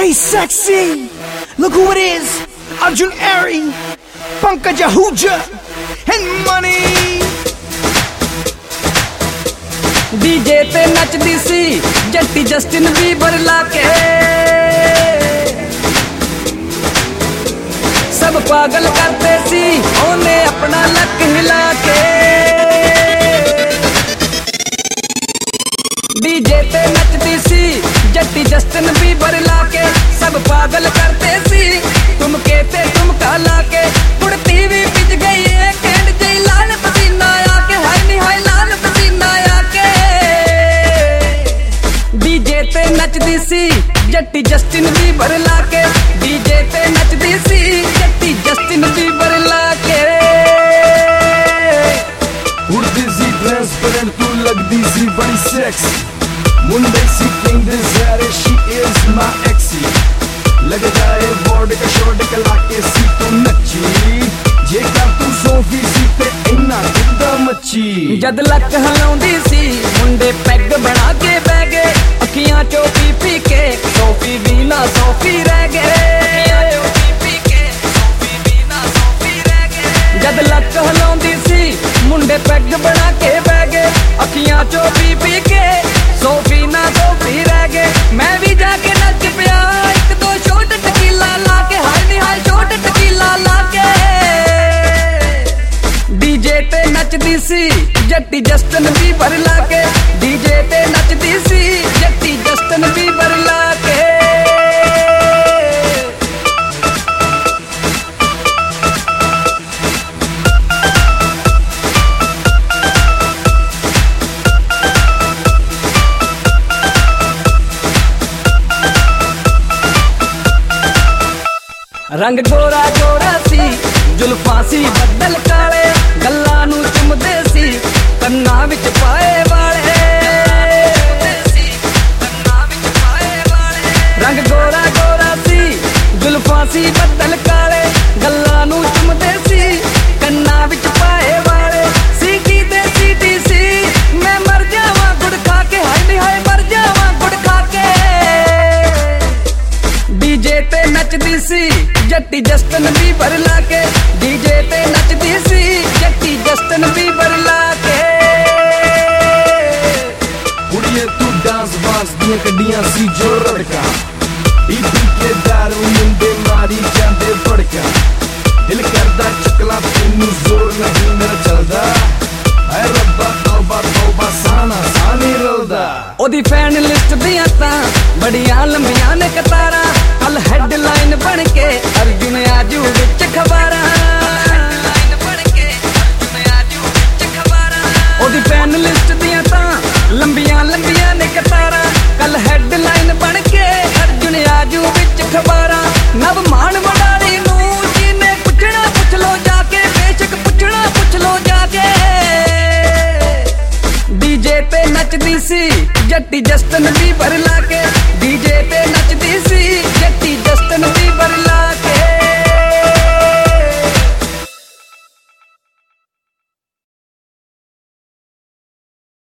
Hey sexy, look who it is, Arjun Airy, Pankaj Ahuja and Money। DJ पे नचदी सी जट्टी Justin Bieber लाके, सब पागल करते सी ओने अपना लक हिला के। डीजे पे नचदी सी जट्टी जस्टिन बीबर लाके, सब पागल करते सी तुम कहते तुम काला के। उड़ती भी पिच गई एक एंड जई लाल पसीना आके, हाय नी हाय लाल पसीना आके। डीजे पे नचदी सी जट्टी जस्टिन बीबर लाके, डीजे पे नचदी सी जट्टी जस्टिन बीबर लाके। उड़ती सी ट्रांसपेरेंट तू लगदी सी बड़ी सेक्सी, मुंडे सी कहंदे सारे शी इज माय एक्सी। लग जाए बोर्ड का शॉट कलाके सी तू नच्ची, जे कर तू सोफी सी ते इन्ना किद्दा मच्छी। जद लक हलाउंदी सी मुंडे पैग बना के बह गए, अखियां चो पी के सोफी भी ना सोफी रह गए। जद लक हलाउंदी सी मुंडे पैग बना के बह गए, अखियां चो पी के सोफी ना सोफी रह गए। मैं भी जाके नच पिया एक दो शॉट टकीला लाके, हाय नी हाय शॉट टकीला लाके। डीजे पे नचदी सी जट्टी जस्टिन बीबर लाके, डीजे पे नचदी सी जट्टी जस्टिन बीबर लाके। रंग गोरा गोरा सी जुल्फां सी बदल काले, गल्लां नू चुमदे सी कन्नां विच पाए वाले। रंग गोरा गोरा सी जुल्फां सी बदल काले, गल्लां नू चुमदे सी कन्नां विच पाए वाले। सीटी ते सीटी सी मैं मर जावां गुड़ खा के, हाय नी हाय मर जावां गुड़ खा के। डीजे पे नचदी सी जट्टी जस्टिन बीबर लाके, डीजे पे नचदी सी जट्टी जस्टिन बीबर लाके। कुड़िए तू डांस बांस दियां कड्डियां सी जो रड़का, पी के दारू मुंडे मारी जांदे भड़का। दिल करदा चुकला तेनू जोर नहीं मेरा चलदा, ऐ रब्बा तौबा तौबा साना सानी रलदा। ओदी फैन लिस्ट दियां तां बड़ियां लंबियां ने कतारां, कल हेडलाइन बन के अर्जुन आजू विच खबारां। ओदी फैन लिस्ट दियां तां लंबियां लंबियां ने कतारां, कल हेडलाइन बन के अर्जुन आजू विच खबारां। नव मान मडाली नू जिने पुछना पुछ लो जाके, बेशक पुछना पुछ लो जाके। डीजे पे नचदी सी जट्टी जस्टिन बीबर